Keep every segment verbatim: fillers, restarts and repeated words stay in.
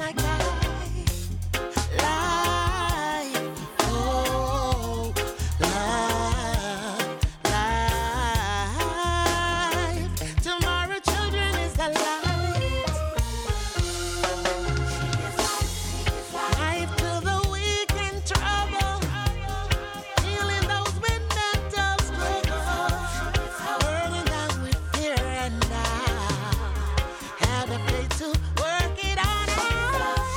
my guide. Life, oh, life, life. Tomorrow, children, is the light. Life to the weak and trouble, healing those with mental struggles, burning down with fear and doubt. Have the faith to work it on out.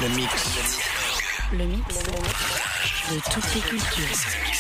Le mix. Le mix de toutes les cultures.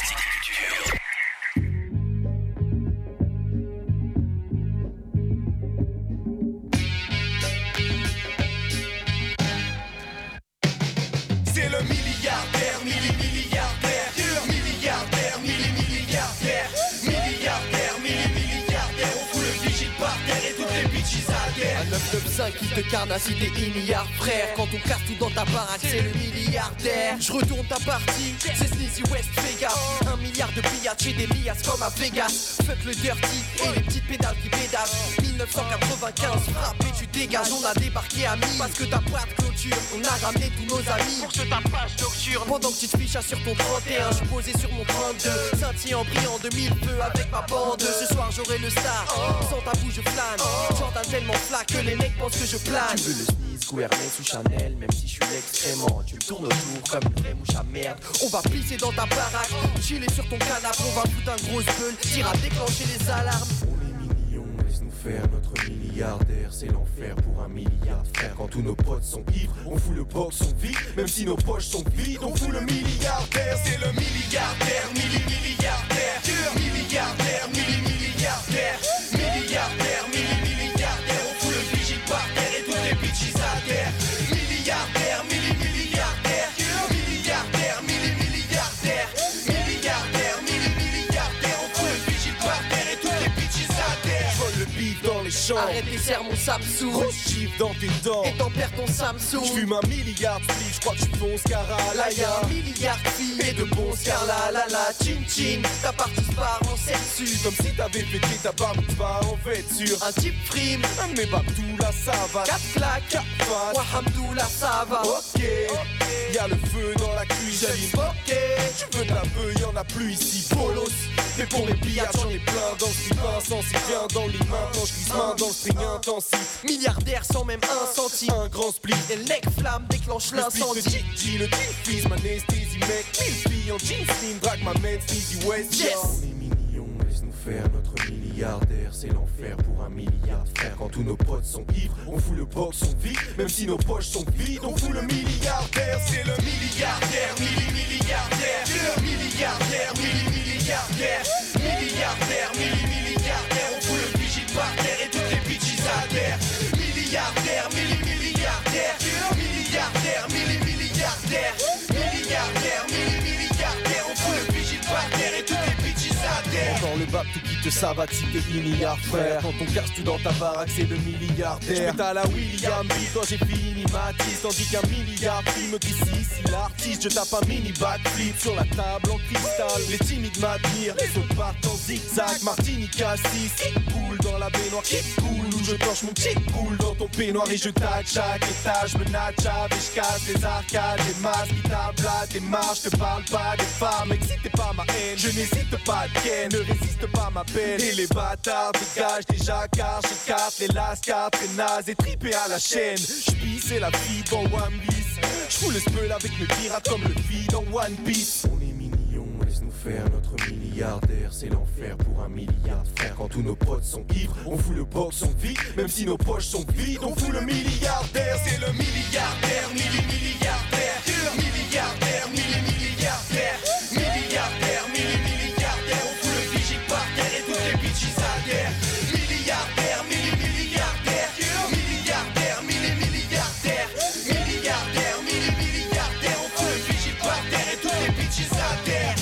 C'est le milliardaire, milli-milliardaire, milliardaire, milli-milliardaire, milliardaire, milli-milliardaire, on fout le vigile par terre et toutes les bitches adhèrent. Un neuf neuf cinq qui te carnasse, il est milliard frère. Quand on casse tout dans ta baraque, c'est le milliardaire. Je retourne ta partie, c'est Sneezy West Vegas. Un milliard de billets chez des lias comme à Vegas. Fuck le dirty et les petites pédales qui pédalent. dix-neuf cent quatre-vingt-quinze, frappe et tu dégages. On a débarqué à mi parce que t'as pas de clôture. On a ramené tous nos amis pour ce tapage nocturne. Pendant que tu te fichas sur ton trente et un, je suis posé sur mon trente-deux, scintillant brillant de mille feux avec ma bande. Ce soir j'aurai le star, sans tabou je flâne. Jordan tellement flac que les mecs pensent que je plane. Tu veux le Smith gouverner sous Chanel, même si je suis l'excrément. Tu me tournes autour comme une vraie mouche à merde. On va pisser dans ta baraque, chiller sur ton canapé. On va foutre un gros gueule, tire à déclencher les alarmes. On est millions, laisse-nous faire notre milliardaire. C'est l'enfer pour un milliard de frères. Quand tous nos potes sont ivres, on fout le box, on vit. Même si nos poches sont vides, on fout le milliardaire. C'est le milliardaire, milli-milliardaire, milliardaire, milli-milliardaire, milliardaire, milli-milliardaire, on fout le vigile par terre et toutes les bitches adhèrent. Milliardaire, milli-milliardaire, milliardaire, milli-milliardaire, milliardaire, milli-milliardaire, on fout le vigile par terre et toutes les bitches adhèrent. Vole le bif dans les champs. Arrête et serre mon Samsung. Grosse chiffre dans tes dents. Et t'en perds ton Samsung. J'fume un milliard de flics, j'crois que tu fonces car à Là y'a un milliard de filles et de bons scars. La la la, chin chin. Ta partie se part en sensu. Comme si t'avais fêté ta barbe, tu vas en vêture. Un type frime, Un de mes babdous, là ça va. quatre claques, Quatre faces. Wahamdoula ça va. Ok, y'a le feu dans la cuisine. Ok, Tu veux de la beuh, y'en a plus ici. Bolos, mais pour mes billets, j'en ai plein dans le slip insensif. Viens dans le lit maintenant, j'glisse main dans le string intensif. milliardaire sans même un centime. Un grand split. Et l'ex-flamme déclenche Le split de l'incendie. Gigi, le deal fizz, ma anesthésie mec. Mille filles en jeans slim, drague ma mène, Sneezy West. Yes. On est millions, laisse-nous faire notre milliardaire. C'est l'enfer pour un milliard de frères. Quand tous nos potes sont ivres, on fout le box, on vit. Même si nos poches sont vides, on fout le milliardaire. C'est le milliardaire, milli-milliardaire, milliardaire, milli-milliardaire, milliardaire, milli-milliardaire, on fout le vigile par terre et toutes les bitches adhèrent. Milliardaire, milli-milliardaire, milliardaire, milli-milliardaire, milliardaire, milli-milliardaire, on fout le vigile par terre et toutes les bitches adhèrent. Encore le bab tout qui te savate si t'es milliard frère. Quand on casse tout dans ta baraque c'est le milliardaire. J'mets à la William B quand j'ai fini Matisse. Tandis qu'un milliard me dit si si l'artiste. Je tape un mini backflip sur la table en cristal. Les timides m'admirent, les autres partent en zigzag. Martini Cassis, qui coule dans la baignoire, qui coule où je torche mon petit coule dans ton peignoir. Et je tâche chaque étage, me natchave et je casse les arcades, les masques qui tablatent, des marches. Je te parle pas des femmes, excitez pas ma haine. Je n'hésite pas de ken, ne résiste pas ma peine. Et les bâtards dégagent des jacquards, j'écarte les lascars, très naze et tripé à la chaîne. J'pisse et la vie dans One Piece. J'fous le spell avec mes pirates comme le vide dans One Piece. On est millions, laisse-nous faire notre milliardaire. C'est l'enfer pour un milliard de frères. Quand tous nos potes sont ivres, on fout le box, on vit. Même si nos poches sont vides, on fout le milliardaire. C'est le milliardaire, milli-milliardaire, milliardaire, milli-milliardaire, milliardaire, milli-milliardaire, on fout le vigile par terre et toutes les bitches adhèrent. Milliardaire, milli-milliardaire, milliardaire, milli-milliardaire, milliardaire, milli-milliardaire, on fout le vigile par terre et toutes les bitches adhèrent.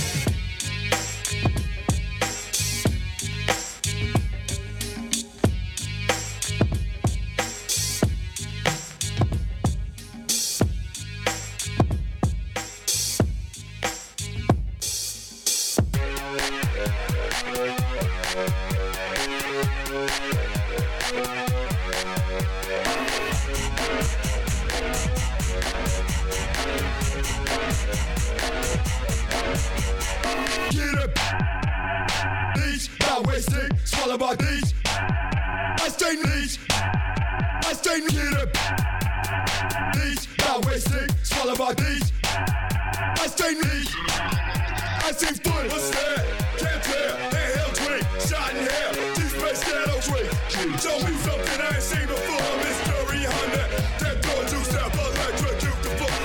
Get up, these, not wasting, swallow my these. I stay these, I stay get up, these, not wasting, swallow my these. I stay these, I see foot, what's that? Can't tell, handheld drink, shot in hell, T-Space shadow drink. Show me something I ain't seen before, mystery on that. That door juice, that blood electric, you the fuck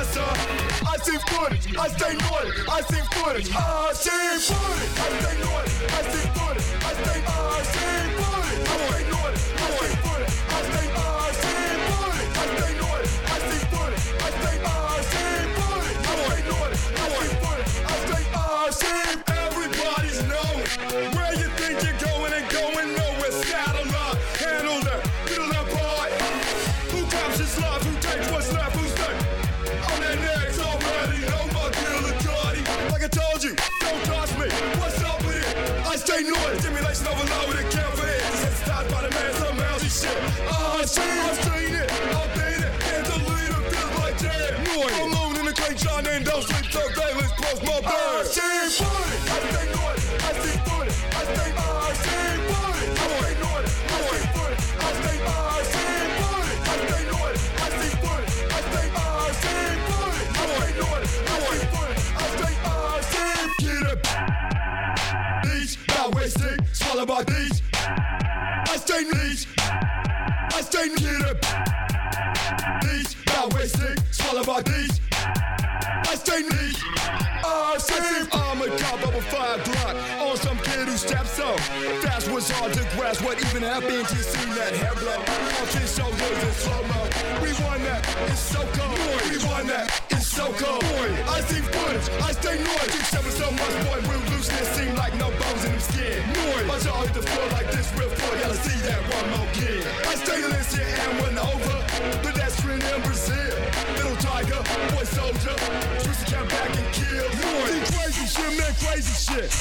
son. I see footage, I stay naughty, I see footage, I see footage, I stay naughty, I see footage, I stay, I see footage, I stay naughty, I see footage, I stay, I see footage, I stay naughty, I see footage, I stay, I see footage, I stay naughty, I see footage, I stay, I see. Everybody's knowing where you think you're going and going nowhere. Saddle up, handle that, feel that part. Who captures life? Who takes what's left? Who's next? On that next already, no more killer Cardi. Like I told you, don't touch me. What's up with it? I stay naughty, stimulation overloaded, can't for it. Sensitized by the man, somehow this shit. I see, I've seen it, I've been it, and the leader feels like jam. I'm moving in the crane, John, and don't sleep till day. Let's close my bed. I see footage, I stay naughty, I see footage, I stay, I see footage, I stay naughty, I see footage, I stay, I see footage, I stay naughty, I see footage, I stay, I see footage, I stay naughty, I see footage, I stay, I see. Get up, these, not wasting, swallow my these. I stay these, I stay get up, these, not wasting, swallow my these. I stay neat. I say I'm a cop of a fire block on some kid who steps up. Fast was hard to grasp what even happened to see that hair blow off his shoulders in slow-mo. We won that, it's so cold. We won that, it's so cold. I see footage, I stay naughty. Keep shoving so much, boy, real looseness seem like no bones in them skin. Watch y'all hit the floor like this real floor. Gotta see that one more again. I stay listen and went over pedestrian in Brazil. Little tiger, boy soldier. Twist the cat back and kill. See crazy shit, man, crazy shit.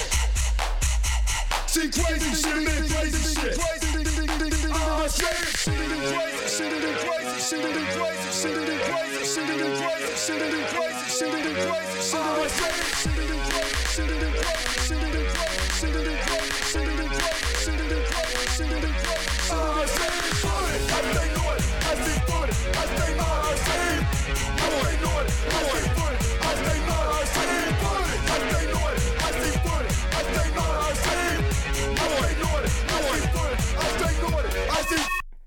See crazy shit, man, crazy shit. Ah, shit. Shit it crazy, shit it crazy, shit it crazy, shit it crazy, shit it crazy, shit it crazy, shit it crazy, shit it crazy, shit it crazy, shit it crazy, shit it crazy, shit it crazy, shit it crazy, shit it crazy, shit it crazy. Ah, shit. I stay naughty, I see footage, I stay naughty, I stay naughty, I stay footage, I stay naughty, I see footage, I stay naughty, I see footage, I stay naughty, I see, I stay naughty, I see footage, I stay naughty, I see.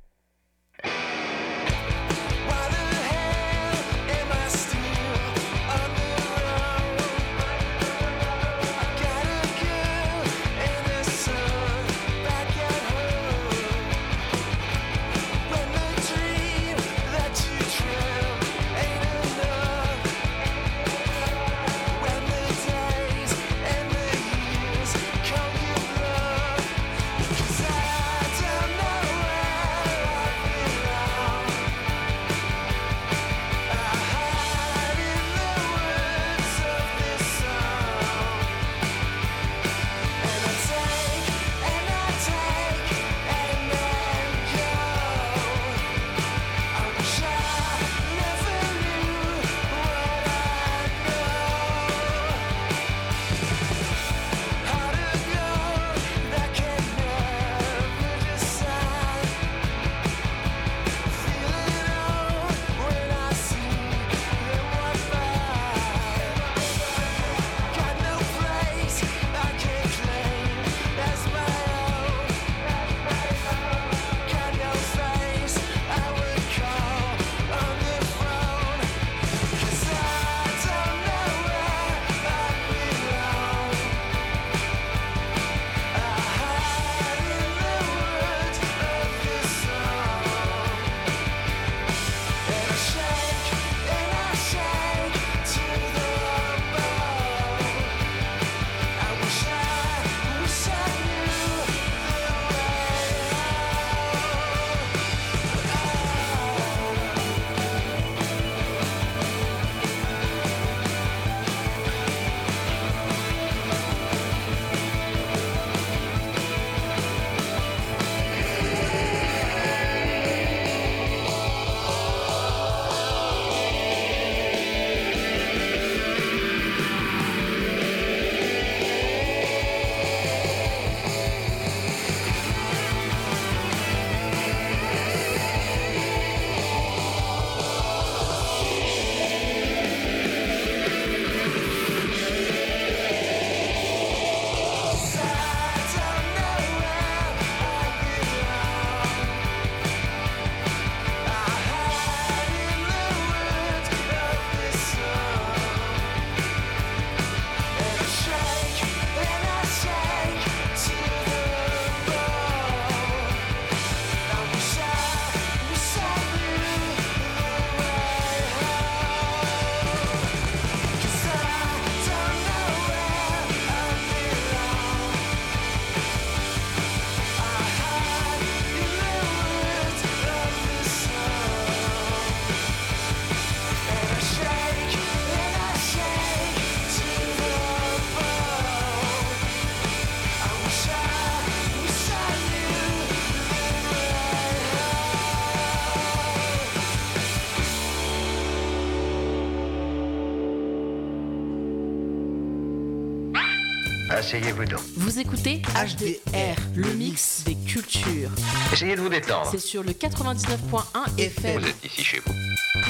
Why the hell am I still on the road? I got a girl and a son. Asseyez-vous donc. Vous écoutez H D R, le mix des cultures. Essayez de vous détendre. C'est sur le quatre-vingt-dix-neuf point un F M. Vous êtes ici chez vous.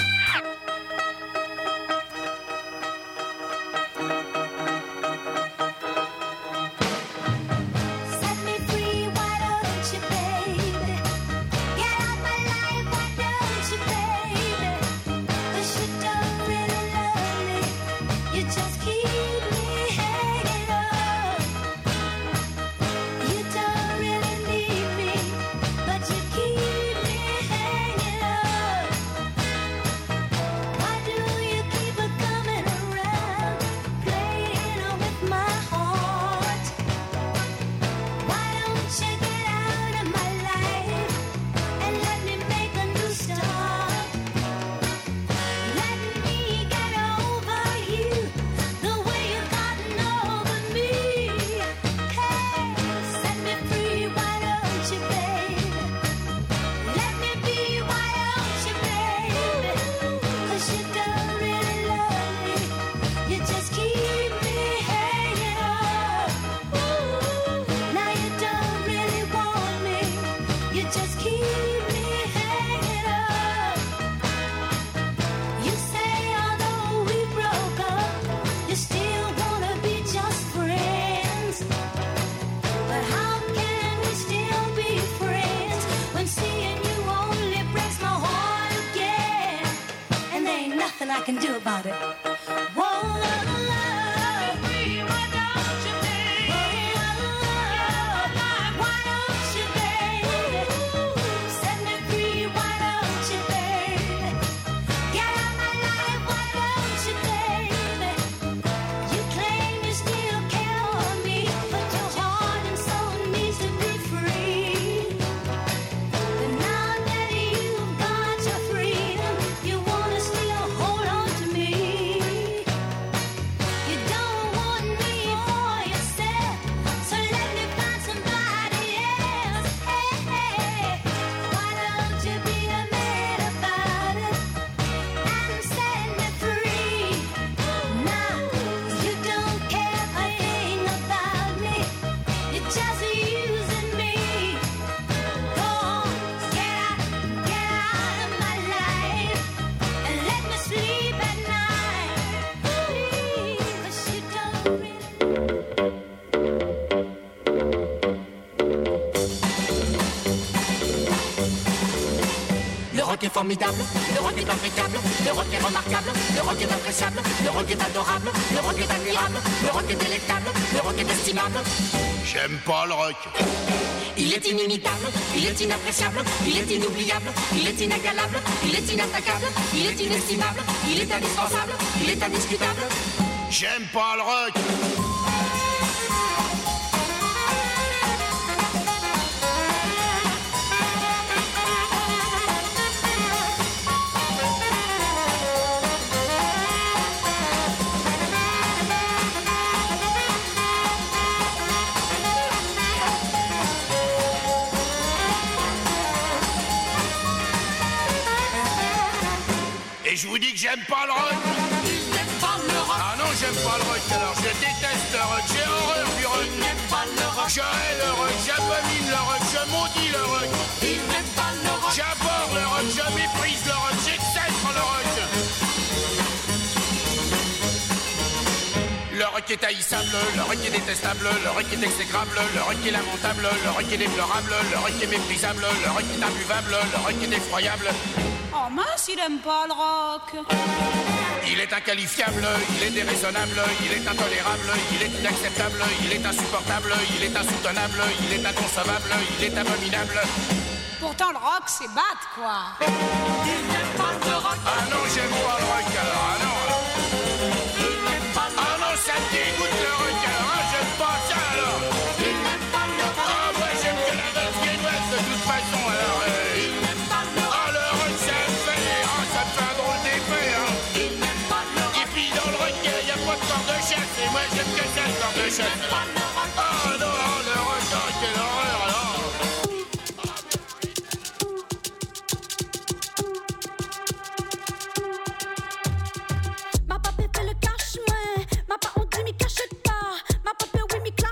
I can do about it. Whoa. rock est formidable, le rock est impeccable, le rock est remarquable, le rock est appréciable, le rock est adorable, le rock est admirable, le rock est délectable, le rock est estimable. J'aime pas le rock. Il est inimitable, il est inappréciable, il est inoubliable, il est inégalable, il est inattaquable, il est inestimable, il est indispensable, il est indiscutable. J'aime pas le rock. Et je vous dis que j'aime pas le rock. Il n'aime pas le rock. Ah non, j'aime pas le rock, alors je déteste le rock, j'ai horreur du rock. Il n'aime pas le rock. Je hais le rock, j'abomine le rock, je maudis le rock. Il n'aime pas le rock. J'aborde le rock, je méprise le rock, j'exècre le rock. Le rock est haïssable, le rock est détestable, le rock est exécrable, le rock est lamentable, le rock est déplorable, le rock est méprisable, le rock est imbuvable, le rock est effroyable. Oh mince, il aime pas le rock. Il est inqualifiable, il est déraisonnable, il est intolérable, il est inacceptable, il est insupportable, il est insoutenable, il est inconcevable, il est abominable. Pourtant le rock c'est battre quoi. Il n'aime pas le rock. Ah non, j'aime pas le rock alors, ah non. Il n'aime pas le rock. Ah non, ça me dégoûte le rock alors, ah j'aime pas ça alors. Il n'aime pas le rock. Ah ouais, j'aime que la valse viennoise de toute façon alors. euh, Il n'aime pas le rock. Ah le rock ça me fait, ah ça me fait un drôle d'effet hein. Il n'aime pas le rock. Et puis dans le rock, il n'y a pas de corps de chasse, et moi j'aime que ça le corps de Il chasse. n'aime pas le rock. Ah non, le rock, ah, quelle horreur alors. Ma papé fait le cache, ouais. Ma pa on dit m'y cache pas. Ma papé oui m'y claque.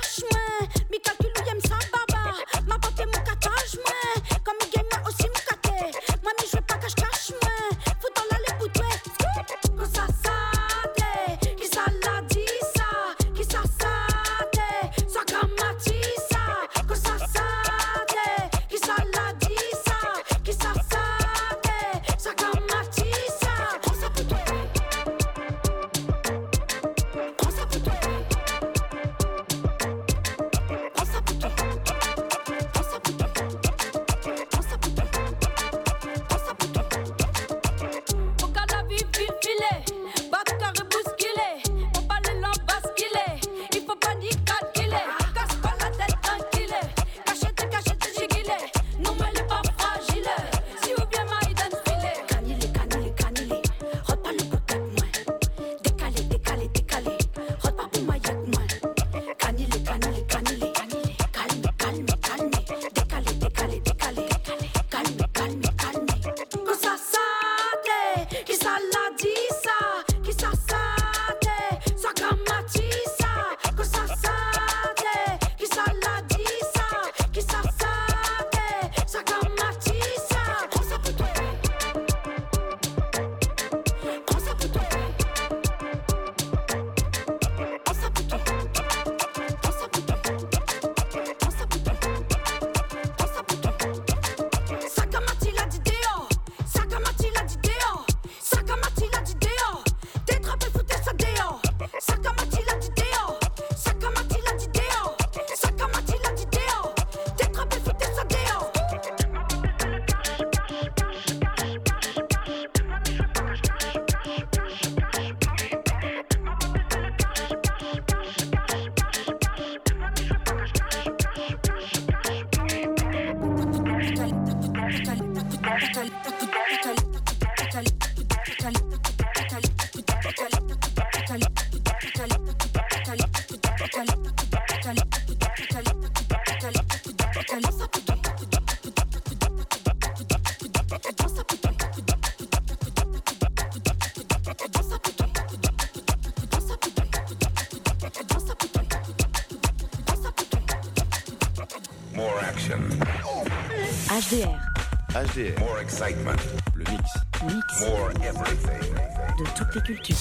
H D R. H D R. More excitement. Le mix. Mix. More everything. De toutes les cultures.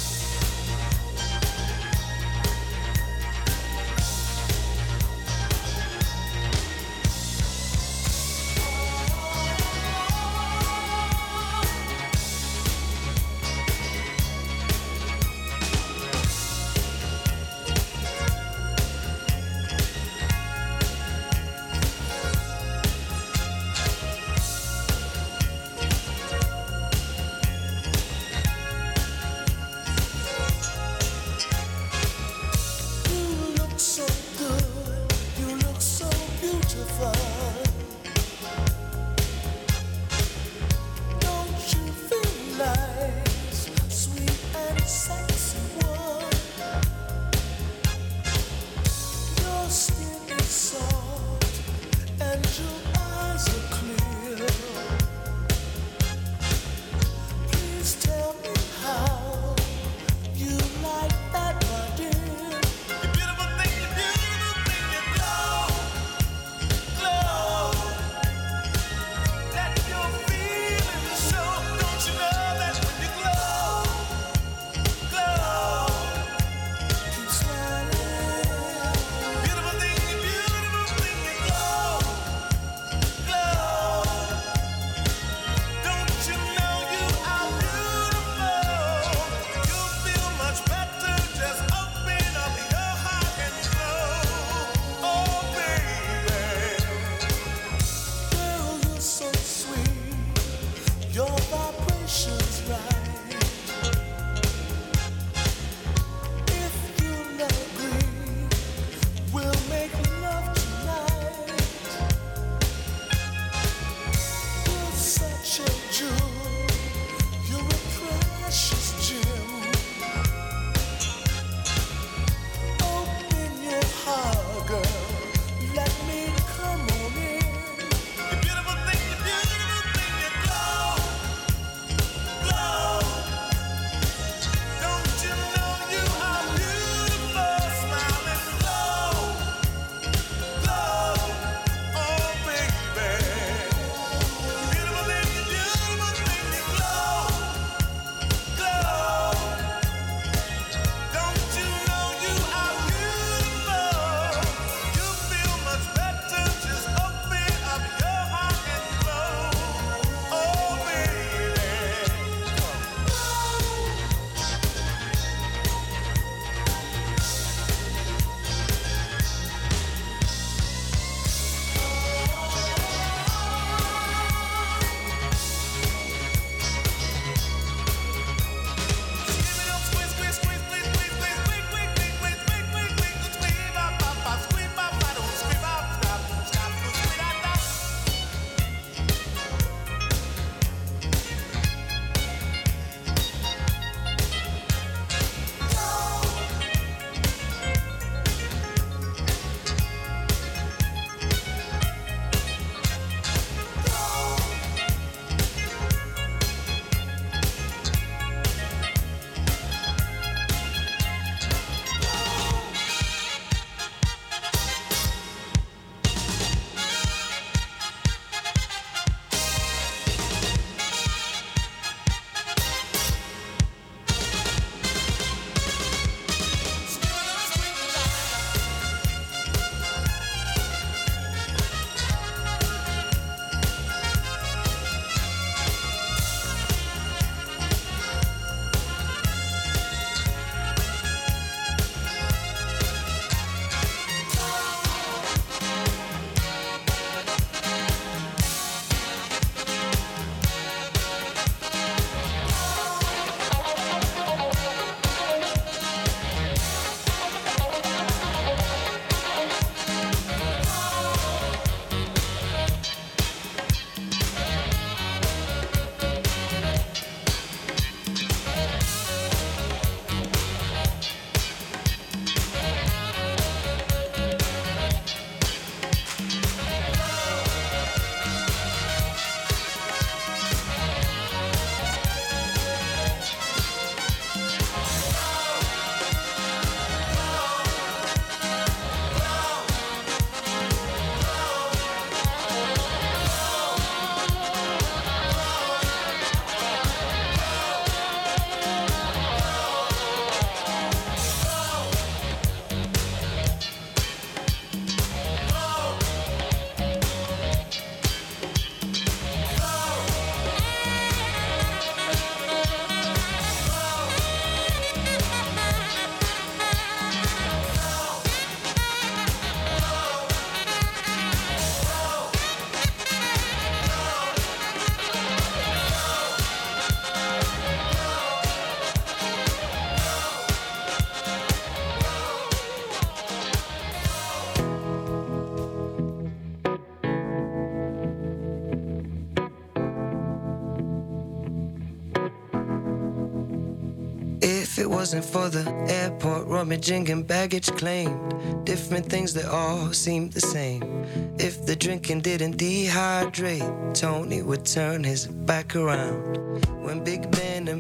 If it wasn't for the airport rummaging and baggage claimed, different things that all seemed the same. If the drinking didn't dehydrate, Tony would turn his back around. When Big Ben and